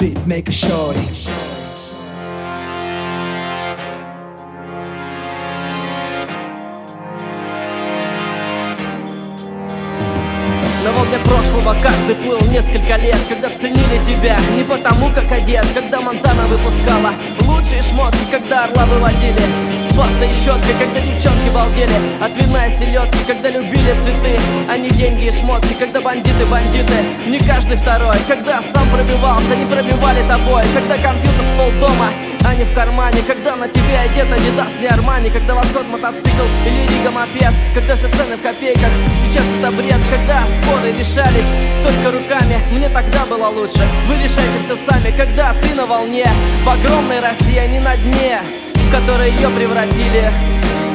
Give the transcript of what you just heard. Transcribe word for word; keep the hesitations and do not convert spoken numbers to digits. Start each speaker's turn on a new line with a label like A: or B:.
A: street, make a shorty.
B: На волне прошлого каждый плыл несколько лет, когда ценили тебя не потому, как одет. Когда Монтана выпускала лучшие шмотки, когда орла выводили пастой и щеткой, когда девчонки балдели от вина и селедки, когда любили цветы, а не деньги и шмотки, когда бандиты бандиты, не каждый второй, когда сам пробивался, не пробивали тобой, когда компьютер с полдома, а не в кармане, когда на тебе одет Адидас, не Армани, когда восход мотоцикл или Рига мопед, когда все цены в копейках, сейчас это бред, когда споры решались только руками, мне тогда было лучше, вы решайте все сами, когда ты на волне, в огромной России, а не на дне, в которой ее превратили.